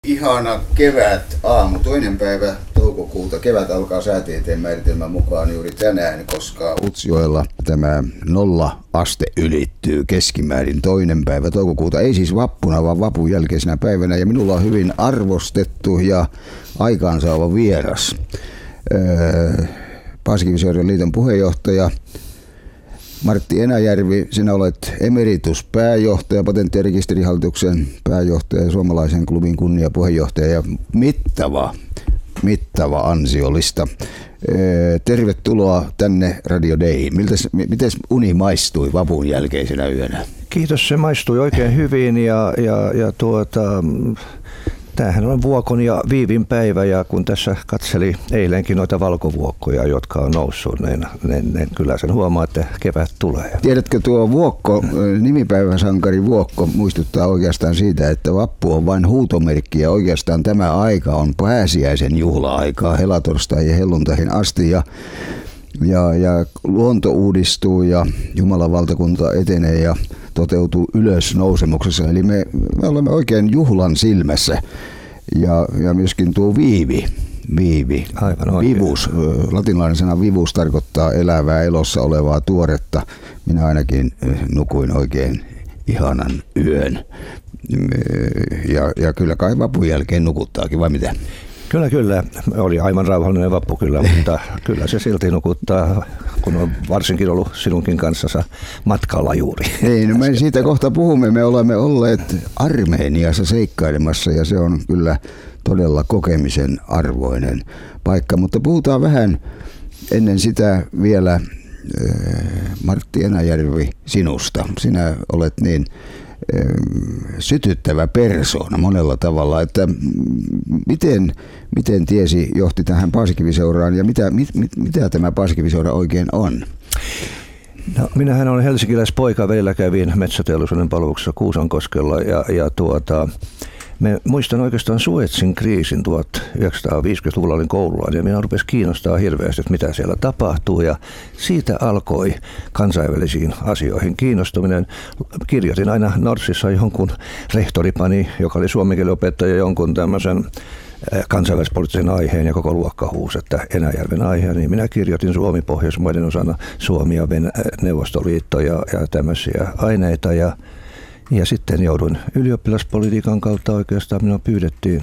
Ihana kevät aamu, 2. päivä toukokuuta. Kevät alkaa säätieteen määritelmän mukaan juuri tänään, koska Utsjoella tämä 0 aste ylittyy keskimäärin 2. päivä toukokuuta. Ei siis vappuna, vaan vapun jälkeisenä päivänä. Ja minulla on hyvin arvostettu ja aikaansaava vieras. Paasikiviseuran liiton puheenjohtaja Martti Enäjärvi, sinä olet emerituspääjohtaja, Patentti- ja rekisterihallituksen pääjohtaja ja Suomalaisen klubin kunniapuheenjohtaja ja mittava ansiolista. Tervetuloa tänne Radio Dayhin. Miten uni maistui vapun jälkeisenä yönä? Kiitos, se maistui oikein hyvin ja tämähän on vuokon ja viivin päivä, ja kun tässä katseli eilenkin noita valkovuokkoja, jotka on noussut, niin kyllä sen huomaa, että kevät tulee. Tiedätkö, tuo vuokko, nimipäiväsankari vuokko muistuttaa oikeastaan siitä, että vappu on vain huutomerkki ja oikeastaan tämä aika on pääsiäisen juhla-aikaa helatorstai ja helluntaihin asti ja luonto uudistuu ja Jumalan valtakunta etenee ja toteutuu ylösnousemuksessa. Eli me olemme oikein juhlan silmässä. Ja myöskin tuo viivi. Vivus, latinalainen sana vivus tarkoittaa elävää, elossa olevaa, tuoretta. Minä ainakin nukuin oikein ihanan yön. Ja kyllä kai vapun jälkeen nukuttaakin, vai mitä? Kyllä. Oli aivan rauhallinen vappu kyllä, mutta kyllä se silti nukuttaa, kun on varsinkin ollut sinunkin kanssasi matkalla juuri. Ei, no me siitä kohta puhumme. Me olemme olleet Armeniassa seikkailemassa ja se on kyllä todella kokemisen arvoinen paikka. Mutta puhutaan vähän ennen sitä vielä, Martti Enäjärvi, sinusta. Sinä olet niin sytyttävä persoona monella tavalla, että miten tiesi johti tähän Paasikiviseuraan ja mitä tämä Paasikiviseura oikein on? No, minähän olen helsinkiläispoika, välillä kävin metsäteollisuuden palveluksessa Kuusankoskella ja muistan oikeastaan Suezin kriisin 1950-luvulla olin koululainen ja minä rupesin kiinnostaa hirveästi, että mitä siellä tapahtuu ja siitä alkoi kansainvälisiin asioihin kiinnostuminen. Kirjoitin aina Norssissa jonkun rehtori pani, joka oli suomen kielen opettaja, jonkun tämmöisen kansainvälispoliittisen aiheen ja koko luokka huusi, että Enäjärven aiheen, niin minä kirjoitin Suomi-Pohjoismaiden osana Suomi ja Neuvostoliitto ja tämmöisiä aineita ja sitten jouduin ylioppilaspolitiikan kautta oikeastaan. Minua pyydettiin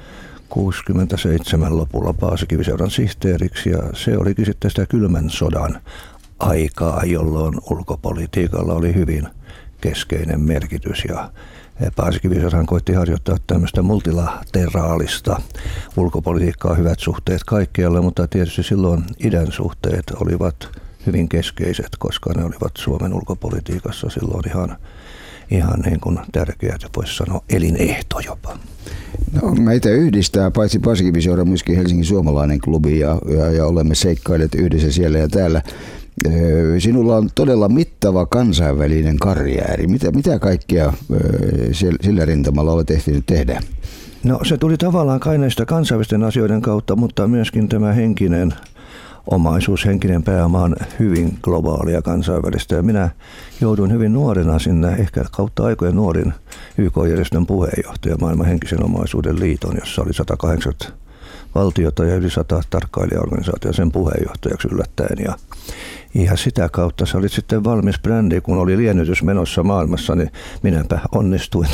67 lopulla Paasikiviseuran sihteeriksi ja se olikin sitten sitä kylmän sodan aikaa, jolloin ulkopolitiikalla oli hyvin keskeinen merkitys ja Paasikiviseurahan koitti harjoittaa tämmöistä multilateraalista ulkopolitiikkaa, hyvät suhteet kaikkialle, mutta tietysti silloin idän suhteet olivat hyvin keskeiset, koska ne olivat Suomen ulkopolitiikassa silloin ihan niin kuin tärkeät, voisi sanoa elinehto jopa. No, meitä yhdistää paitsi Paasikiviseura myöskin Helsingin suomalainen klubi ja olemme seikkailleet yhdessä siellä ja täällä. Sinulla on todella mittava kansainvälinen karjääri. Mitä kaikkea sillä rintamalla olet ehtinyt tehdä? No, se tuli tavallaan kai näistä kansainvälisten asioiden kautta, mutta myöskin tämä henkinen omaisuus, henkinen pääoma on hyvin globaalia kansainvälistä. Ja minä jouduin hyvin nuorena sinne, ehkä kautta aikojen nuorin YK-järjestön puheenjohtaja Maailman henkisen omaisuuden liiton, jossa oli 180 valtiota ja yli 100 tarkkailijaorganisaatiota sen puheenjohtajaksi yllättäen. Ja sitä kautta se oli sitten valmis brändi, kun oli liennytys menossa maailmassa, niin minäpä onnistuin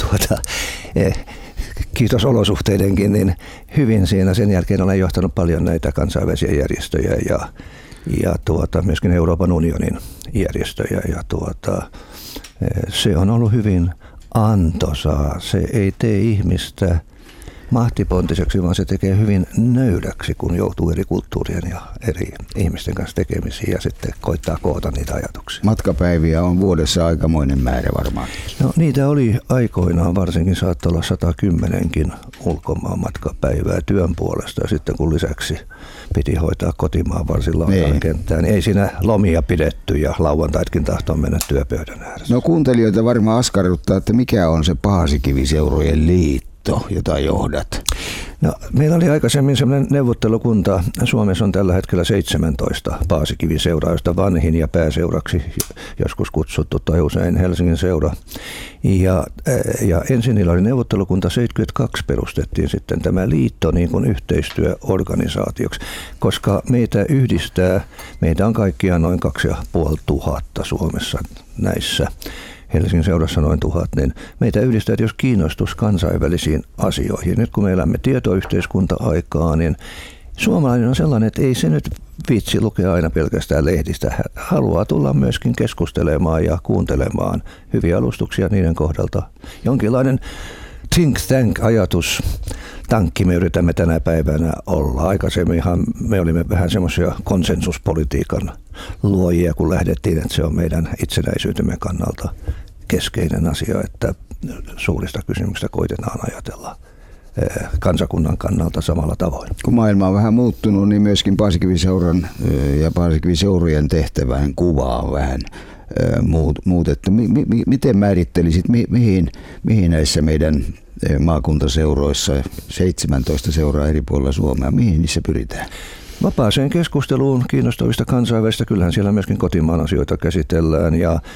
kiitos olosuhteidenkin, niin hyvin siinä. Sen jälkeen olen johtanut paljon näitä kansainvälisiä järjestöjä ja myöskin Euroopan unionin järjestöjä. Ja se on ollut hyvin antoisaa. Se ei tee ihmistä mahtipontiseksi, vaan se tekee hyvin nöydäksi, kun joutuu eri kulttuurien ja eri ihmisten kanssa tekemisiin ja sitten koittaa koota niitä ajatuksia. Matkapäiviä on vuodessa aikamoinen määrä varmaan. No, niitä oli aikoinaan, varsinkin saattoi olla 110kin ulkomaan matkapäivää työn puolesta ja sitten kun lisäksi piti hoitaa kotimaan varsin lauantain kenttään, niin ei siinä lomia pidetty ja lauantaitkin tahtoo mennä työpöydän ääressä. No, kuuntelijoita varmaan askarruttaa, että mikä on se Paasikiviseurojen liitto, jota johdat? No, meillä oli aikaisemmin sellainen neuvottelukunta. Suomessa on tällä hetkellä 17 Paasikivi-seuraa, josta vanhin ja pääseuraksi joskus kutsuttu tai usein Helsingin seura. Ja ensin niillä oli neuvottelukunta, 72 perustettiin sitten tämä liitto niin kuin yhteistyöorganisaatioksi, koska meitä yhdistää, meitä on kaikkiaan noin 2500 Suomessa näissä. Helsingin seurassa noin 1000, niin meitä yhdistää, jos kiinnostus kansainvälisiin asioihin. Nyt kun me elämme tietoyhteiskunta-aikaa, niin suomalainen on sellainen, että ei se nyt viitsi lukea aina pelkästään lehdistä. Haluaa tulla myöskin keskustelemaan ja kuuntelemaan hyviä alustuksia niiden kohdalta. Jonkinlainen think tank-ajatus. Tankki me yritämme tänä päivänä olla. Aikaisemminhan me olimme vähän semmoisia konsensuspolitiikan luojia, kun lähdettiin, että se on meidän itsenäisyytemme kannalta keskeinen asia, että suurista kysymyksistä koitetaan ajatella kansakunnan kannalta samalla tavoin. Kun maailma on vähän muuttunut, niin myöskin Paasikivi-seuran ja Paasikivi-seurojen tehtävän kuva on vähän muutettu. Miten määrittelisit, mihin näissä meidän maakuntaseuroissa, 17 seuraa eri puolilla Suomea, mihin niissä pyritään? Vapaaseen keskusteluun kiinnostavista kansainvälistä, kyllähän siellä myöskin kotimaan asioita käsitellään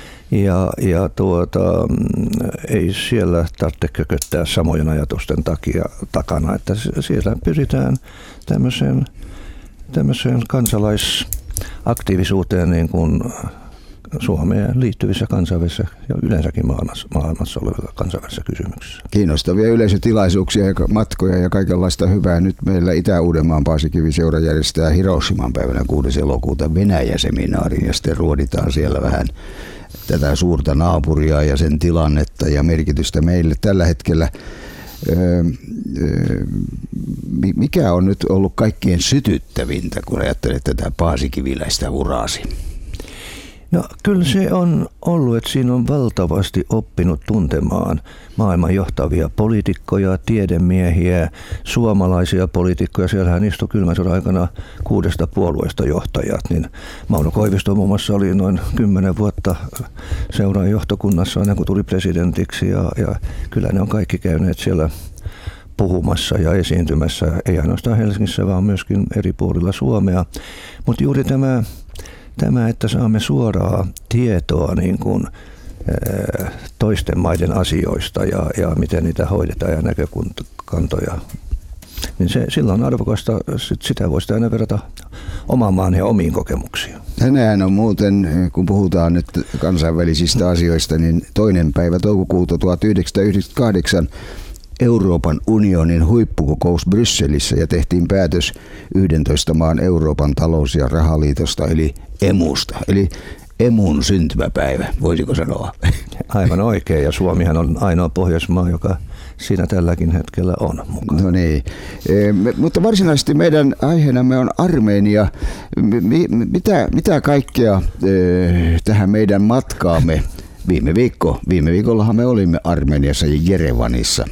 ei siellä tarvitse kököttää samojen ajatusten takana, että siellä pyritään tämmöiseen kansalaisaktiivisuuteen niin kuin Suomeen liittyvissä kansainvälisissä ja yleensäkin maailmassa olevissa kansainvälisissä kysymyksissä. Kiinnostavia yleisötilaisuuksia ja matkoja ja kaikenlaista hyvää. Nyt meillä Itä-Uudenmaan Paasikivi-seura järjestää Hiroshiman päivänä 6. elokuuta Venäjä-seminaarin ja sitten ruoditaan siellä vähän tätä suurta naapuria ja sen tilannetta ja merkitystä meille tällä hetkellä. Mikä on nyt ollut kaikkien sytyttävintä, kun ajattelet tätä paasikiviläistä uraasi? No kyllä se on ollut, että siinä on valtavasti oppinut tuntemaan maailman johtavia poliitikkoja, tiedemiehiä, suomalaisia poliitikkoja. Siellähän istui kylmän sodan aikana 6 puolueesta johtajat. Niin Mauno Koivisto muun muassa oli noin 10 vuotta seuran johtokunnassa ennen kuin tuli presidentiksi. Ja kyllä ne on kaikki käyneet siellä puhumassa ja esiintymässä, ei ainoastaan Helsingissä, vaan myöskin eri puolilla Suomea. Mutta juuri tämä, että saamme suoraa tietoa niin kuin, toisten maiden asioista ja miten niitä hoidetaan ja näkökantoja, niin sillä on arvokasta, sitä voisi aina verrata oman maan ja omiin kokemuksiin. Tänään on muuten, kun puhutaan nyt kansainvälisistä asioista, niin 2. päivä toukokuuta 1998 Euroopan unionin huippukokous Brysselissä ja tehtiin päätös 11 maan Euroopan talous- ja rahaliitosta eli EMUsta, eli EMUn syntymäpäivä, voisiko sanoa? Aivan oikein, ja Suomihan on ainoa Pohjoismaa, joka siinä tälläkin hetkellä on mukana. No niin, mutta varsinaisesti meidän aiheenamme on Armenia. Mitä kaikkea tähän meidän matkaamme viime viikollahan me olimme Armeniassa ja Jerevanissa.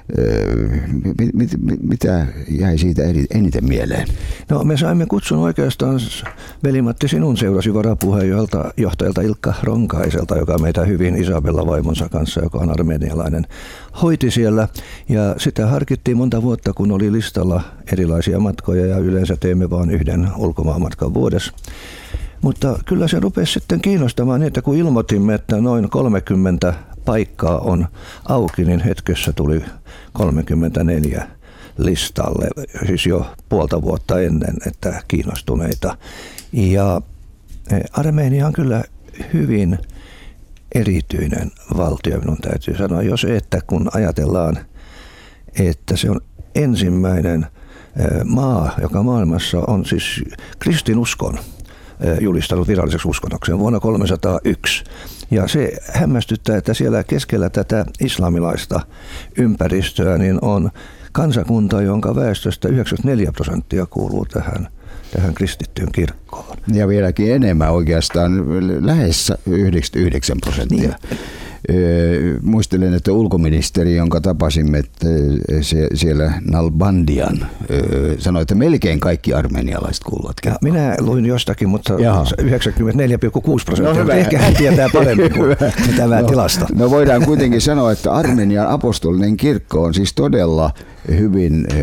Mitä jäi siitä eniten mieleen? No me saimme kutsun oikeastaan, Veli-Matti, sinun seurasi varapuheenjohtajalta Ilkka Ronkaiselta, joka meitä hyvin Isabella vaimonsa kanssa, joka on armenialainen, hoiti siellä. Ja sitä harkittiin monta vuotta, kun oli listalla erilaisia matkoja ja yleensä teemme vain yhden ulkomaanmatkan vuodessa. Mutta kyllä se rupesi sitten kiinnostamaan niin, että kun ilmoitimme, että noin 30 paikkaa on auki, niin hetkessä tuli 34 listalle, siis jo puolta vuotta ennen, että kiinnostuneita. Ja Armenia on kyllä hyvin erityinen valtio, minun täytyy sanoa, kun ajatellaan, että se on ensimmäinen maa, joka maailmassa on siis kristinuskon julistanut viralliseksi uskonnokseen vuonna 301. Ja se hämmästyttää, että siellä keskellä tätä islamilaista ympäristöä niin on kansakunta, jonka väestöstä 94% kuuluu tähän kristittyyn kirkkoon. Ja vieläkin enemmän oikeastaan, lähes 99%. Niin. Muistelen, että ulkoministeri, jonka tapasimme että siellä Nalbandian, sanoi, että melkein kaikki armenialaiset kuuluvat kirkkoon. Minä luin jostakin, mutta 94,6%. No, ehkä hän tietää paremmin kuin tämä tilasta. No voidaan kuitenkin sanoa, että Armenian apostolinen kirkko on siis todella hyvin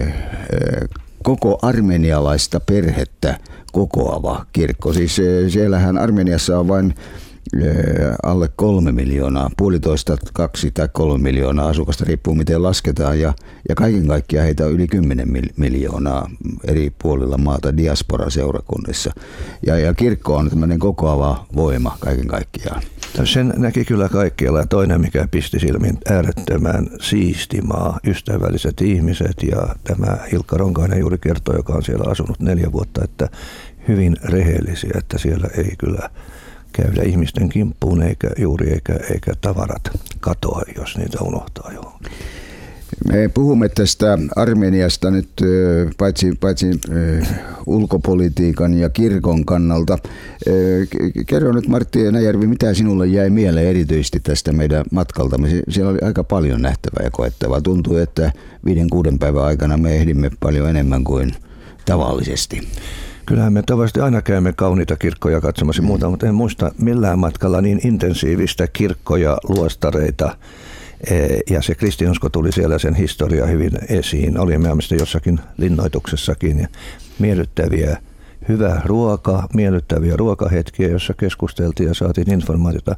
koko armenialaista perhettä kokoava kirkko. Siis siellähän Armeniassa on vain alle 3 miljoonaa, 1,5, 2 tai 3 miljoonaa asukasta, riippuu miten lasketaan, ja kaiken kaikkiaan heitä on yli 10 miljoonaa eri puolilla maata diaspora-seurakunnissa. Ja kirkko on tämmöinen kokoava voima kaiken kaikkiaan. Sen näki kyllä kaikkialla. Ja toinen, mikä pisti silmiin, äärettömän siisti maa, ystävälliset ihmiset, ja tämä Ilkka Ronkainen juuri kertoi, joka on siellä asunut 4 vuotta, että hyvin rehellisiä, että siellä ei kyllä käydä ihmisten kimppuun eikä tavarat katoa, jos niitä unohtaa johonkin. Me puhumme tästä Armeniasta nyt paitsi ulkopolitiikan ja kirkon kannalta. Kerro nyt, Martti Enäjärvi, mitä sinulle jäi mieleen erityisesti tästä meidän matkaltamme? Siellä oli aika paljon nähtävää ja koettavaa. Tuntuu, että 5-6 päivän aikana me ehdimme paljon enemmän kuin tavallisesti. Kyllähän me tavallisesti aina käymme kauniita kirkkoja katsomassa muuta, mutta en muista millään matkalla niin intensiivistä kirkkoja, luostareita. Ja se kristinusko tuli siellä, sen historia hyvin esiin. Olimme mielestäni jossakin linnoituksessakin. Ja miellyttäviä, hyvä ruoka, miellyttäviä ruokahetkiä, jossa keskusteltiin ja saatiin informaatiota.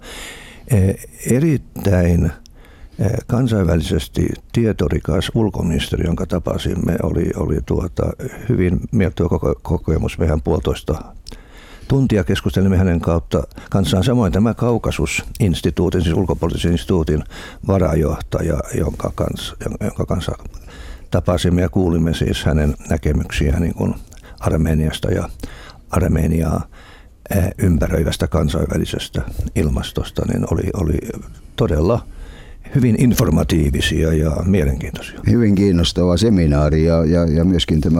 Erittäin kansainvälisesti tietorikas ulkoministeri, jonka tapasimme, oli hyvin miellyttävä kokemus. Mehän 1,5 tuntia keskustelimme hänen kanssaan. Samoin tämä Kaukasus-instituutin, siis ulkopoliittisen instituutin varajohtaja, jonka kanssa tapasimme ja kuulimme siis hänen näkemyksiään niin kuin Armeniasta ja Armeniaa ympäröivästä kansainvälisestä ilmastosta, niin oli todella hyvin informatiivisia ja mielenkiintoisia. Hyvin kiinnostava seminaari ja myöskin tämä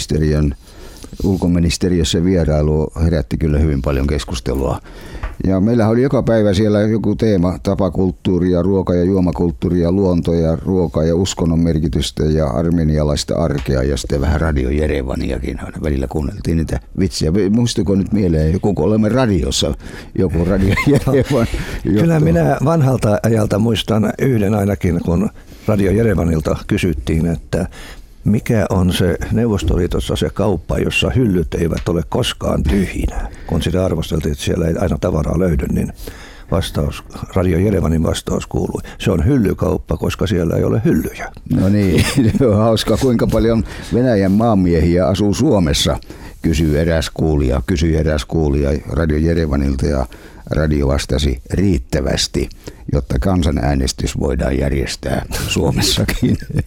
ulkoministeriössä vierailu herätti kyllä hyvin paljon keskustelua. Ja meillä oli joka päivä siellä joku teema, tapakulttuuria, ruoka- ja juomakulttuuria, luonto ja ruoka- ja uskonnon merkitystä ja armenialaista arkea ja sitten vähän Radio Jerevaniakin. Välillä kuunneltiin niitä vitsejä. Muistuiko nyt mieleen joku, kun olemme radiossa, joku Radio Jerevan? Kyllä minä vanhalta ajalta muistan yhden ainakin, kun Radio Jerevanilta kysyttiin, että mikä on se Neuvostoliitossa se kauppa, jossa hyllyt eivät ole koskaan tyhjinä? Kun sitä arvosteltiin, että siellä ei aina tavaraa löydy, niin Radio Jerevanin vastaus kuului: se on hyllykauppa, koska siellä ei ole hyllyjä. No niin, se on hauska. Kuinka paljon Venäjän maanmiehiä asuu Suomessa, kysyi eräs kuulija Radio Jerevanilta, ja radio vastasi: riittävästi, jotta kansanäänestys voidaan järjestää Suomessakin.